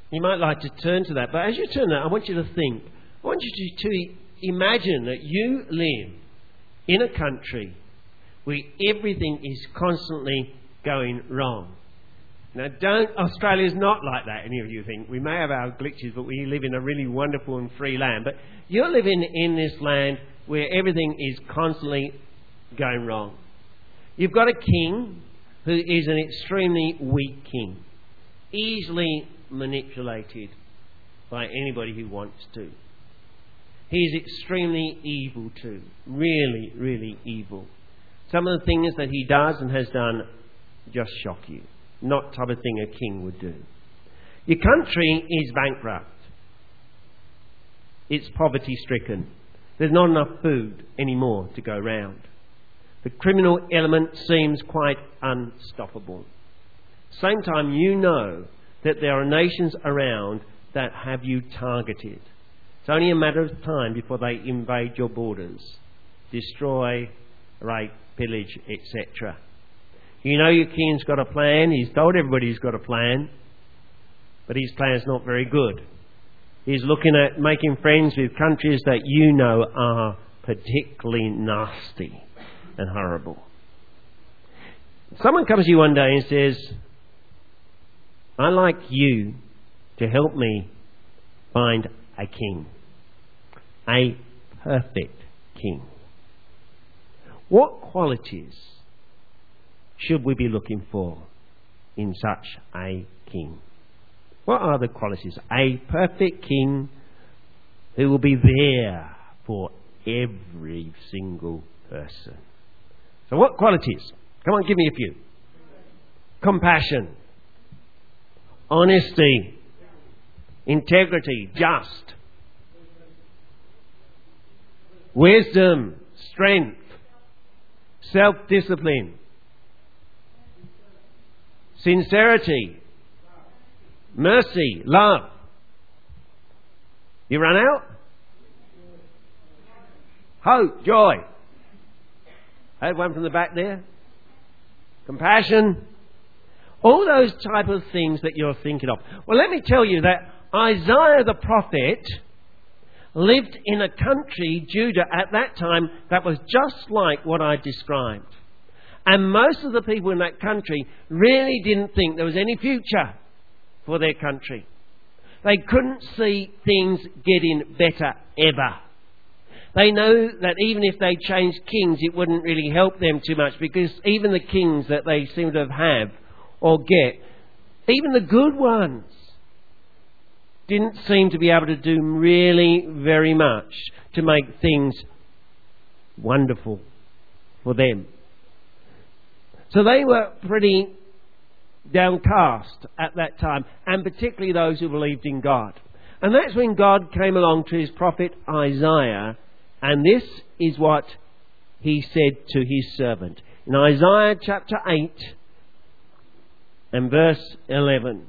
You might like to turn to that, but as you turn that, I want you to think. I want you to imagine that you live in a country where everything is constantly going wrong. Now, Australia's not like that, any of you think. We may have our glitches, but we live in a really wonderful and free land. But you're living in this land where everything is constantly going wrong. You've got a king who is an extremely weak king, easily manipulated by anybody who wants to. He's extremely evil too, really, really evil. Some of the things that he does and has done just shock you. Not the type of thing a king would do. Your country is bankrupt. It's poverty-stricken. There's not enough food anymore to go round. The criminal element seems quite unstoppable. Same time, you know that there are nations around that have you targeted. It's only a matter of time before they invade your borders, destroy, rape, pillage, etc. You know your king's got a plan. He's told everybody he's got a plan, but his plan's not very good. He's looking at making friends with countries that you know are particularly nasty and horrible. Someone comes to you one day and says, I'd like you to help me find a king, a perfect king. What qualities should we be looking for in such a king? What are the qualities? A perfect king who will be there for every single person. So what qualities? Come on, give me a few. Compassion, honesty, integrity, just, wisdom, strength, self-discipline, sincerity, mercy, love. You run out? Hope, joy. I had one from the back there. Compassion. All those type of things that you're thinking of. Well, let me tell you that Isaiah the prophet lived in a country, Judah, at that time that was just like what I described. And most of the people in that country really didn't think there was any future for their country. They couldn't see things getting better ever. They know that even if they changed kings, it wouldn't really help them too much, because even the kings that they seem to have or get, even the good ones, didn't seem to be able to do really very much to make things wonderful for them. So they were pretty downcast at that time, and particularly those who believed in God. And that's when God came along to his prophet Isaiah, and this is what he said to his servant. In Isaiah chapter 8 and verse 11.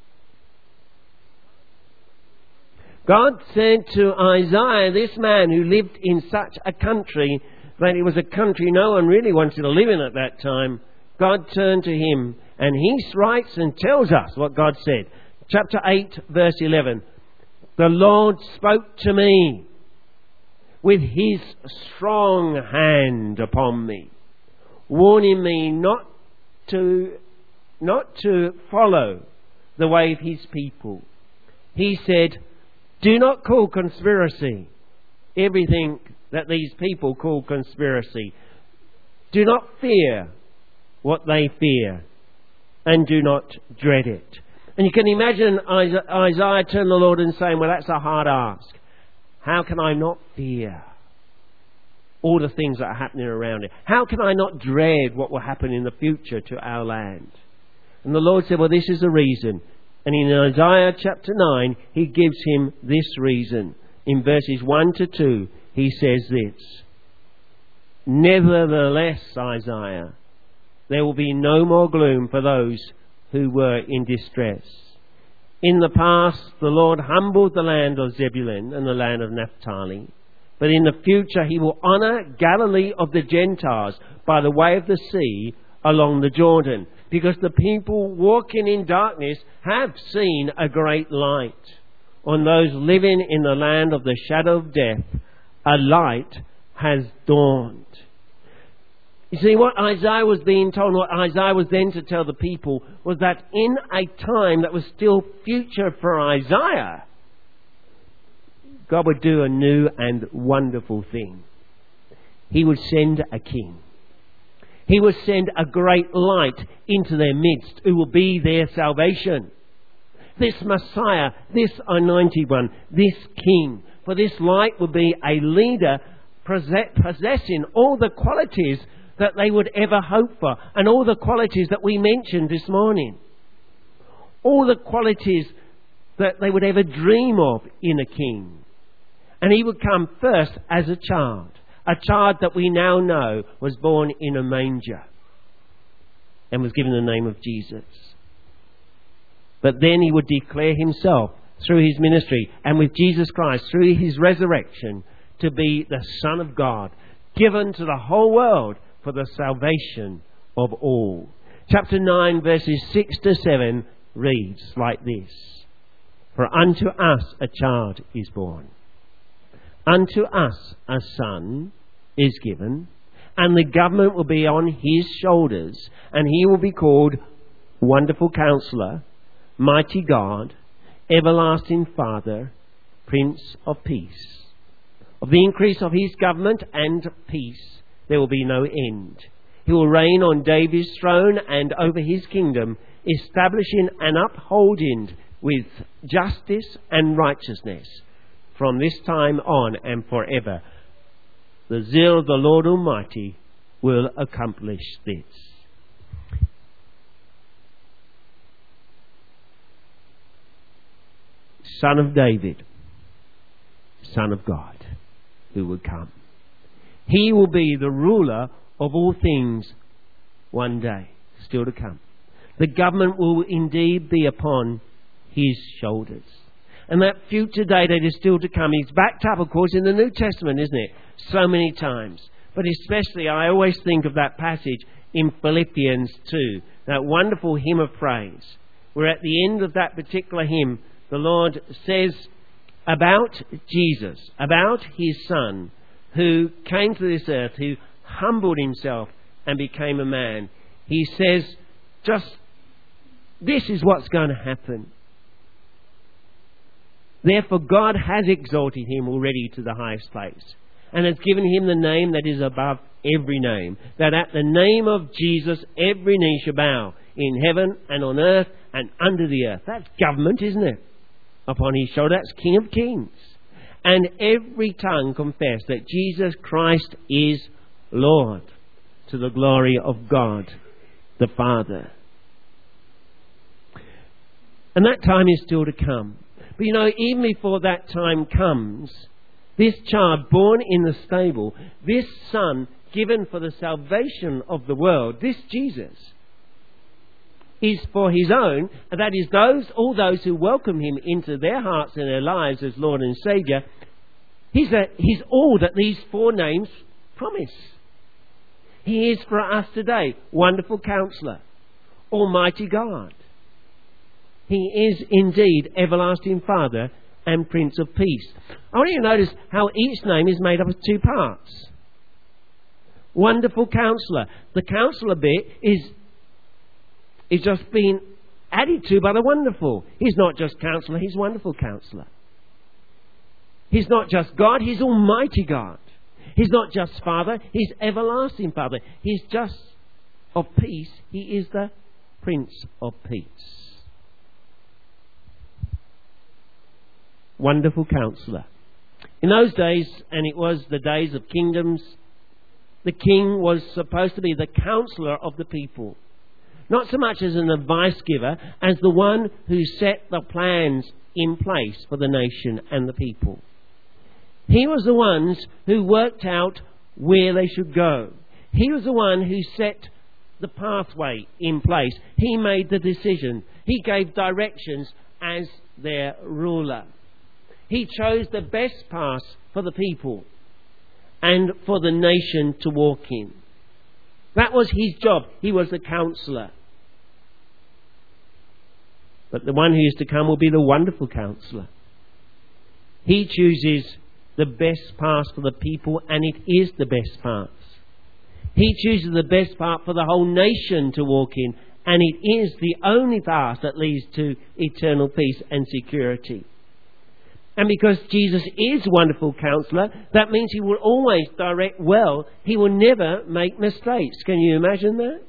God said to Isaiah, this man who lived in such a country, that it was a country no one really wanted to live in at that time, God turned to him and he writes and tells us what God said. Chapter 8, verse 11. The Lord spoke to me with his strong hand upon me, warning me not to follow the way of his people. He said, do not call conspiracy everything that these people call conspiracy. Do not fear what they fear, and do not dread it. And you can imagine Isaiah turning to the Lord and saying, well, that's a hard ask. How can I not fear all the things that are happening around it? How can I not dread what will happen in the future to our land? And the Lord said, well, this is the reason. And in Isaiah chapter 9, he gives him this reason. In verses 1 to 2, he says this. Nevertheless, Isaiah, there will be no more gloom for those who were in distress. In the past, the Lord humbled the land of Zebulun and the land of Naphtali. But in the future, he will honour Galilee of the Gentiles by the way of the sea, along the Jordan, because the people walking in darkness have seen a great light. On those living in the land of the shadow of death, a light has dawned. You see, what Isaiah was being told, what Isaiah was then to tell the people, was that in a time that was still future for Isaiah, God would do a new and wonderful thing. He would send a king. He would send a great light into their midst who will be their salvation. This Messiah, this anointed one, this king. For this light will be a leader possessing all the qualities that they would ever hope for, and all the qualities that we mentioned this morning. All the qualities that they would ever dream of in a king. And he would come first as a child that we now know was born in a manger and was given the name of Jesus. But then he would declare himself through his ministry and with Jesus Christ through his resurrection to be the Son of God, given to the whole world for the salvation of all. Chapter 9 verses 6 to 7 reads like this. For unto us a child is born. Unto us a son is given, and the government will be on his shoulders, and he will be called Wonderful Counselor, Mighty God, Everlasting Father, Prince of Peace. Of the increase of his government and peace there will be no end. He will reign on David's throne and over his kingdom, establishing and upholding with justice and righteousness from this time on and forever. The zeal of the Lord Almighty will accomplish this. Son of David, Son of God, who will come. He will be the ruler of all things one day, still to come. The government will indeed be upon his shoulders. And that future day that is still to come is backed up, of course, in the New Testament, isn't it? So many times. But especially, I always think of that passage in Philippians 2, that wonderful hymn of praise, where at the end of that particular hymn, the Lord says about Jesus, about his Son, who came to this earth, who humbled himself and became a man. He says, this is what's going to happen. Therefore God has exalted him already to the highest place, and has given him the name that is above every name, that at the name of Jesus every knee shall bow, in heaven and on earth and under the earth. That's government, isn't it? Upon his shoulder, that's King of Kings. And every tongue confess that Jesus Christ is Lord, to the glory of God the Father. And that time is still to come. But you know, even before that time comes, this child born in the stable, this Son given for the salvation of the world, this Jesus, is for his own, and that is all those who welcome him into their hearts and their lives as Lord and Saviour. He's all that these four names promise. He is for us today, Wonderful Counselor, Almighty God. He is indeed Everlasting Father and Prince of Peace. I want you to notice how each name is made up of two parts. Wonderful Counselor. The Counselor bit is just being added to by the Wonderful. He's not just Counselor, he's Wonderful Counselor. He's not just God, he's Almighty God. He's not just Father, he's Everlasting Father. He's just of peace, he is the Prince of Peace. Wonderful Counselor. In those days, and it was the days of kingdoms, the king was supposed to be the counselor of the people. Not so much as an advice giver, as the one who set the plans in place for the nation and the people. He was the ones who worked out where they should go. He was the one who set the pathway in place. He made the decision. He gave directions as their ruler. He chose the best path for the people and for the nation to walk in. That was his job. He was the counselor. But the one who is to come will be the wonderful counselor. He chooses the best path for the people, and it is the best path. He chooses the best path for the whole nation to walk in, and it is the only path that leads to eternal peace and security. And because Jesus is wonderful counselor, that means he will always direct well. He will never make mistakes. Can you imagine that?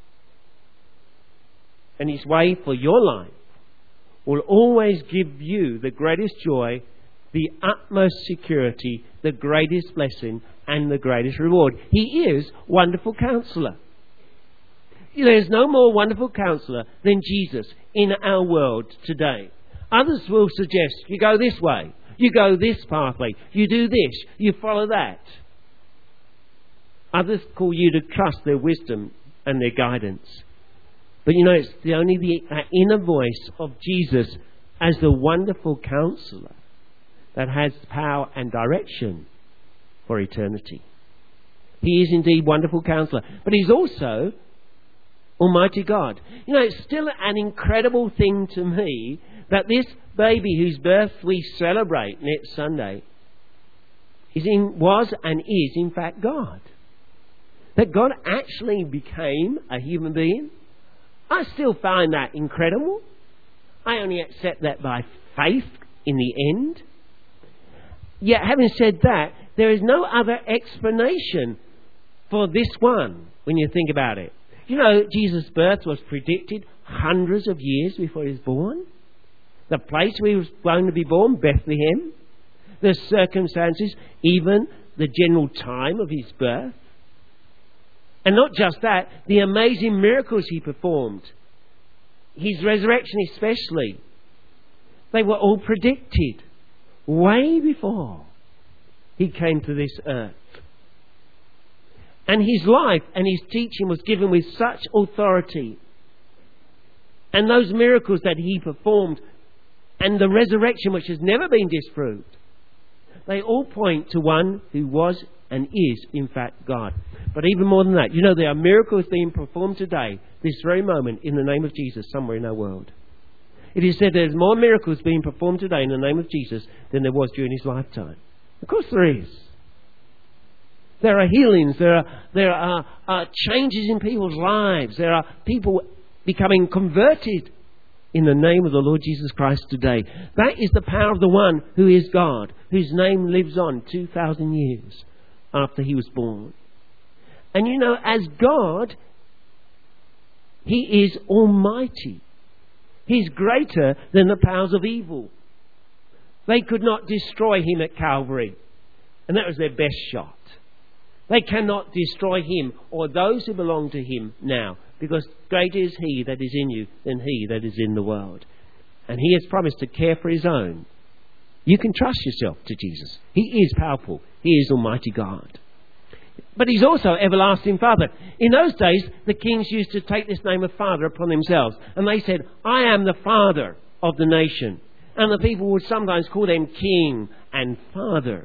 And his way for your life will always give you the greatest joy, the utmost security, the greatest blessing, and the greatest reward. He is wonderful counselor. There's no more wonderful counselor than Jesus in our world today. Others will suggest you go this way, you go this pathway, you do this, you follow that. Others call you to trust their wisdom and their guidance. But it's only the inner voice of Jesus as the wonderful counselor that has power and direction for eternity. He is indeed wonderful counselor, but he's also Almighty God. It's still an incredible thing to me that this baby whose birth we celebrate next Sunday was and is in fact God. That God actually became a human being. I still find that incredible. I only accept that by faith in the end. Yet having said that, there is no other explanation for this one when you think about it. Jesus' birth was predicted hundreds of years before he was born. The place where he was going to be born, Bethlehem. The circumstances, even the general time of his birth. And not just that, the amazing miracles he performed. His resurrection especially. They were all predicted way before he came to this earth. And his life and his teaching was given with such authority. And those miracles that he performed and the resurrection which has never been disproved, they all point to one who was and is in fact God. But even more than that, there are miracles being performed today, this very moment, in the name of Jesus somewhere in our world. It is said there's more miracles being performed today in the name of Jesus than there was during his lifetime. Of course there is. There are healings, there are changes in people's lives, there are people becoming converted in the name of the Lord Jesus Christ today. That is the power of the one who is God, whose name lives on 2,000 years after he was born. And as God, he is almighty. He's greater than the powers of evil. They could not destroy him at Calvary. And that was their best shot. They cannot destroy him or those who belong to him now, because greater is he that is in you than he that is in the world. And he has promised to care for his own. You can trust yourself to Jesus. He is powerful. He is Almighty God. But he's also everlasting Father. In those days, the kings used to take this name of Father upon themselves. And they said, I am the Father of the nation. And the people would sometimes call them King and Father.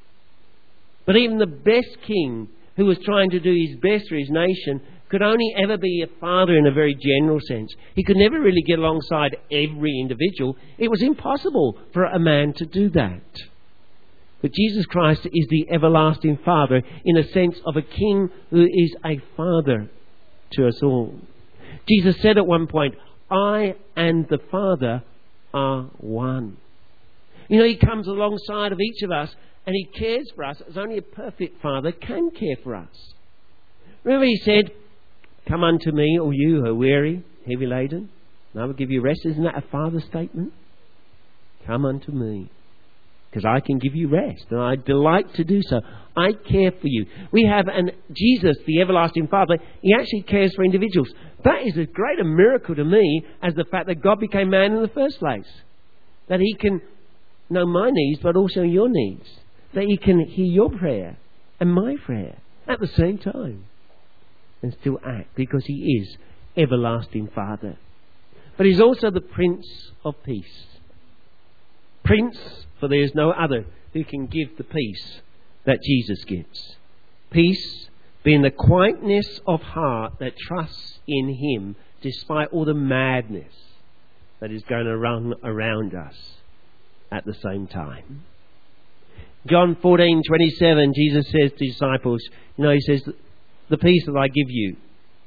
But even the best king who was trying to do his best for his nation could only ever be a father in a very general sense. He could never really get alongside every individual. It was impossible for a man to do that. But Jesus Christ is the everlasting Father in a sense of a king who is a father to us all. Jesus said at one point, I and the Father are one. He comes alongside of each of us and he cares for us as only a perfect Father can care for us. Remember he said, come unto me, all you who are weary, heavy laden, and I will give you rest. Isn't that a Father statement? Come unto me, because I can give you rest, and I delight to do so. I care for you. We have Jesus, the everlasting Father, he actually cares for individuals. That is as great a miracle to me as the fact that God became man in the first place. That he can know my needs, but also your needs. That he can hear your prayer and my prayer at the same time and still act, because he is everlasting Father. But he's also the Prince of Peace. Prince, for there is no other who can give the peace that Jesus gives. Peace Be in the quietness of heart that trusts in Him despite all the madness that is going to run around us at the same time. John 14:27, Jesus says to disciples, He says, the peace that I give you,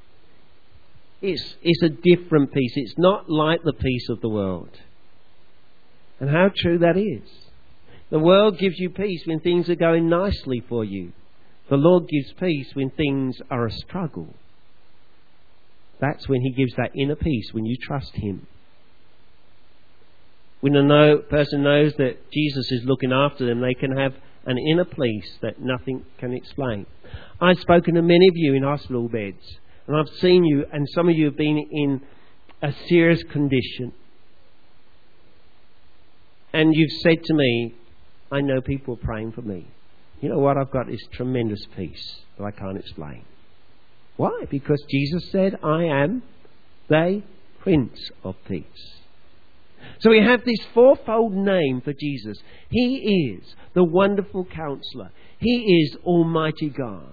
it's a different peace. It's not like the peace of the world. And how true that is. The world gives you peace when things are going nicely for you. The Lord gives peace when things are a struggle. That's when He gives that inner peace, when you trust Him. When a person knows that Jesus is looking after them, they can have an inner peace that nothing can explain. I've spoken to many of you in hospital beds, and I've seen you, and some of you have been in a serious condition. And you've said to me, I know people are praying for me. You know what? I've got this tremendous peace that I can't explain. Why? Because Jesus said, I am the Prince of Peace. So we have this fourfold name for Jesus. He is the Wonderful Counselor. He is Almighty God.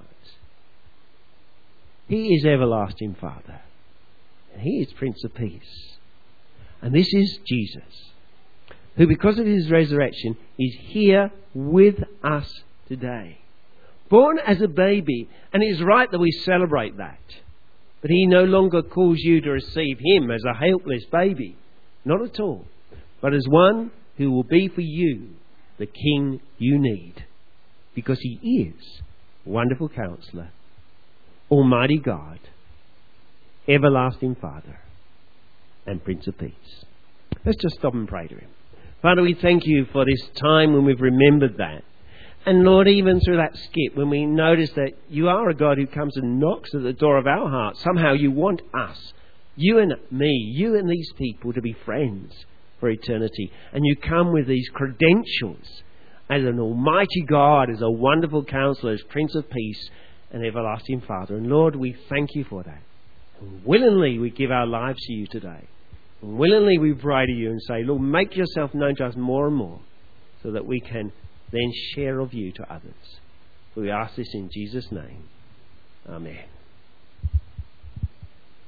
He is Everlasting Father. And He is Prince of Peace. And this is Jesus, who because of His resurrection is here with us today. Born as a baby, and it is right that we celebrate that. But He no longer calls you to receive Him as a helpless baby. Not at all. But as one who will be for you the King you need. Because He is Wonderful Counselor, Almighty God, Everlasting Father, and Prince of Peace. Let's just stop and pray to Him. Father, we thank You for this time when we've remembered that. And Lord, even through that skip, when we notice that You are a God who comes and knocks at the door of our hearts, somehow You want us, You and me, You and these people to be friends for eternity. And You come with these credentials as an Almighty God, as a Wonderful Counselor, as Prince of Peace and Everlasting Father. And Lord, we thank You for that. And willingly we give our lives to You today. And willingly we pray to You and say, Lord, make Yourself known to us more and more so that we can then share of You to others. We ask this in Jesus' name. Amen.